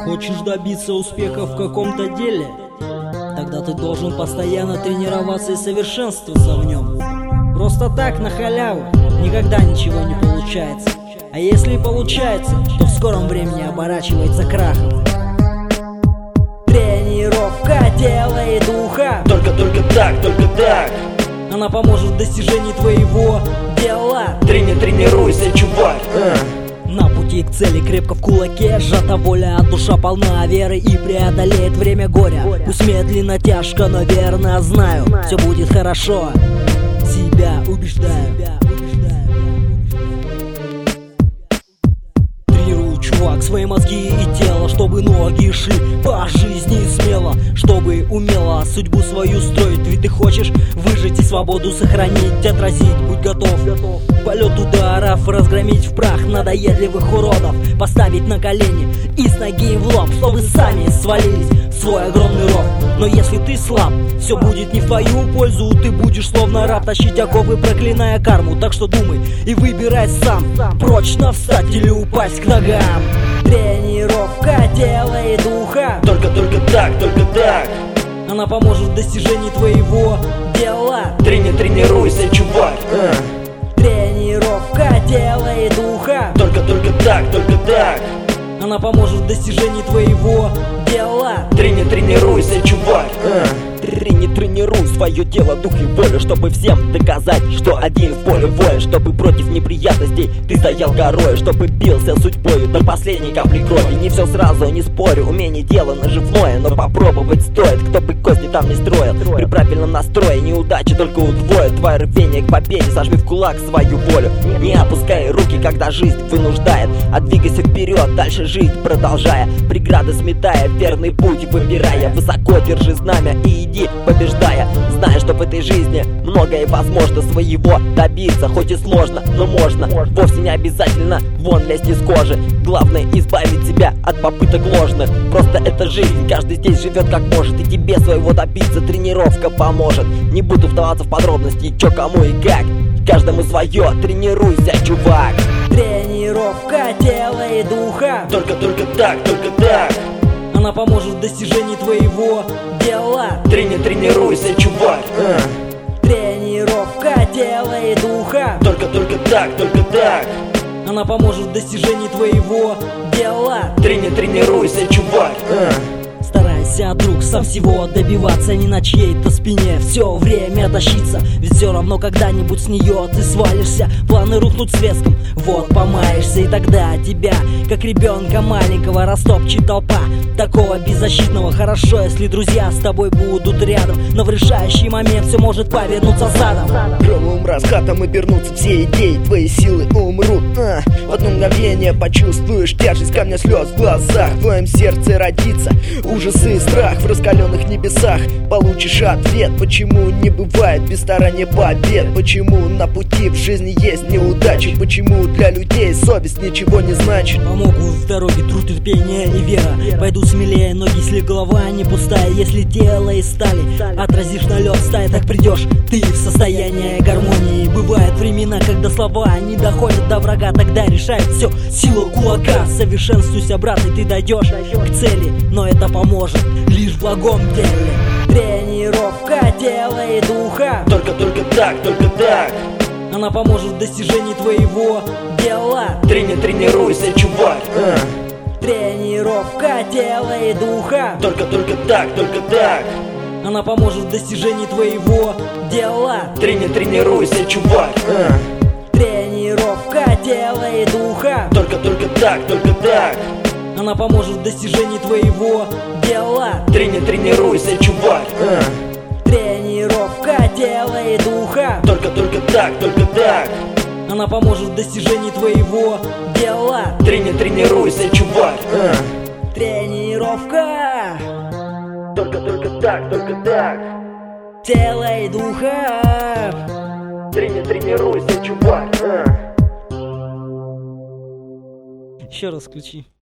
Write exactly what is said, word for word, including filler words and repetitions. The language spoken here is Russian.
Хочешь добиться успеха в каком-то деле? Тогда ты должен постоянно тренироваться и совершенствоваться в нем. Просто так, на халяву, никогда ничего не получается. А если и получается, то в скором времени оборачивается крахом. Тренировка тела и духа. Только-только так, только так. Она поможет в достижении твоего дела. Трени, тренируйся, чувак. а. На пути к цели крепко в кулаке сжата воля, а душа полна веры и преодолеет время горя. Пусть медленно, тяжко, но верно знаю, все будет хорошо. Себя убеждаю. Тренирую, чувак, свои мозги и тело, чтобы ноги шли по жизни смело, чтобы умело судьбу свою строить. Ведь ты хочешь выжить и свободу сохранить, отразить, будь готов. Полет ударов разгромить в прах надоедливых уродов, поставить на колени и с ноги в лоб, чтобы сами свалились в свой огромный ров. Но если ты слаб, все будет не в твою пользу. Ты будешь словно раб тащить оковы, проклиная карму. Так что думай и выбирай сам, прочно встать или упасть к ногам. Тренировка тела и духа. Только-только так, только так. Она поможет в достижении твоего дела. Трени, тренируйся, чувак. а. Тренировка тела и духа. Только-только так, только так. Она поможет в достижении твоего дела. Трени, тренируйся, чувак. а. Трени, тренируй свое тело, дух и волю, чтобы всем доказать, что один в поле воин, чтобы против неприятностей ты стоял горой, чтобы бился судьбою до последней капли крови. Не все сразу, не спорю, умение дело наживное, но попробовать стоит, кто бы козни там не строил. При правильном настрое неудачи только удвоят твое рвение к победе. Сожми в кулак свою волю, не опускай руки, когда жизнь вынуждает, а двигайся вперед, дальше жить продолжая, преграды сметая, верный путь выбирая. Высоко держи знамя и иди побеждая, зная, что в этой жизни многое возможно своего добиться, хоть и сложно, но можно. Вовсе не обязательно вон лезть из кожи, главное избавить себя от попыток ложных. Просто это жизнь, каждый здесь живет как может, и тебе своего добиться тренировка поможет. Не буду вдаваться в подробности, чё, кому и как, каждому свое, тренируйся, чувак. Тренировка тела и духа. Только-только так, только так. Она поможет в достижении твоего дела. Трени, тренируйся, чувак. а. Тренировка тела и духа. Только-только так, только так. Она поможет в достижении твоего дела. Трени, тренируйся, чувак. а. Старайся, друг, со всего добиваться, не на чьей-то спине все время тащиться. Ведь все равно когда-нибудь с нее ты свалишься, планы рухнут с леском, вот помаешься. И тогда тебя, как ребенка маленького, растопчет толпа такого беззащитного. Хорошо, если друзья с тобой будут рядом, но в решающий момент все может повернуться задом. Громовым раскатом обернутся все идеи, твои силы умрут. а, В одно мгновение почувствуешь тяжесть камня слез в глазах, в твоем сердце родится ужасы и страх. В раскаленных небесах получишь ответ, почему не бывает без старания побед, почему на пути в жизни есть неудачи, почему для людей совесть ничего не значит. Помогут в дороге труд, терпение и вера. Пойду смелее, ноги, если голова не пустая, если тело из стали отразишь на лед стая, так придешь ты в состояние гармонии. Бывают времена, когда слова не доходят до врага, тогда решает все сила кулака. Совершенствуйся, брат, и ты дойдешь к цели, но это поможет лишь в благом деле. Тренировка тела и духа. Только-только так, только так. Она поможет в достижении твоего дела. Трени, тренируйся, чувак. а. Тренировка тела и духа. Только-только так, только так. Она поможет в достижении твоего дела. Трени, тренируйся, чувак. а. Тренировка тела и духа. Только-только так, только так. Она поможет в достижении твоего дела. Трени, тренируйся, чувак. а. Тренировка тела и духа. Только-только так, только так. Она поможет в достижении твоего дела. Трени, тренируйся, чувак. а. Тренировка Только-только так, только так. тела и духа. Трени, тренируйся, чувак. а. Еще раз включи.